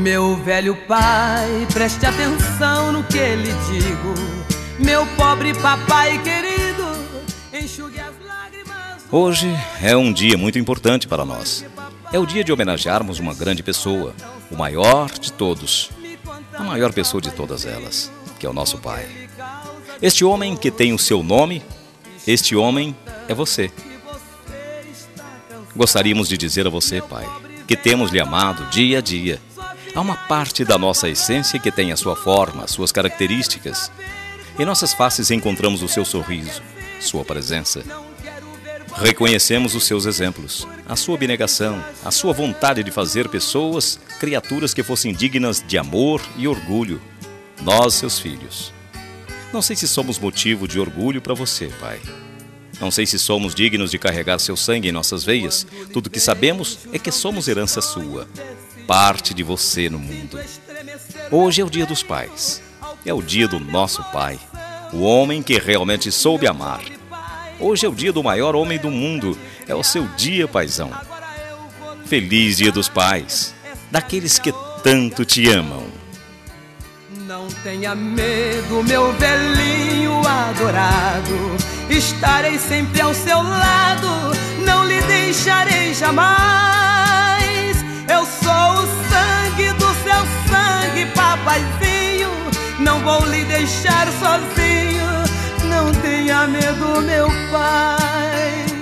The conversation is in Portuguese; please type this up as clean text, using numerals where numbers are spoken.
Meu velho pai, preste atenção no que lhe digo. Meu pobre papai querido, enxugue as lágrimas. Hoje é um dia muito importante para nós. É o dia de homenagearmos uma grande pessoa, o maior de todos, a maior pessoa de todas elas, que é o nosso pai. Este homem que tem o seu nome, este homem é você. Gostaríamos de dizer a você, pai, que temos lhe amado dia a dia. Há uma parte da nossa essência que tem a sua forma, as suas características. Em nossas faces encontramos o seu sorriso, sua presença. Reconhecemos os seus exemplos, a sua abnegação, a sua vontade de fazer pessoas, criaturas que fossem dignas de amor e orgulho. Nós, seus filhos. Não sei se somos motivo de orgulho para você, pai. Não sei se somos dignos de carregar seu sangue em nossas veias. Tudo que sabemos é que somos herança sua, parte de você no mundo. Hoje é o dia dos pais. É o dia do nosso pai, o homem que realmente soube amar. Hoje é o dia do maior homem do mundo. É o seu dia, paizão. Feliz dia dos pais, daqueles que tanto te amam. Não tenha medo, meu velhinho adorado. Estarei sempre ao seu lado, não lhe deixarei jamais. Eu sou o sangue do seu sangue, papaizinho. Não vou lhe deixar sozinho. Não tenha medo, meu pai.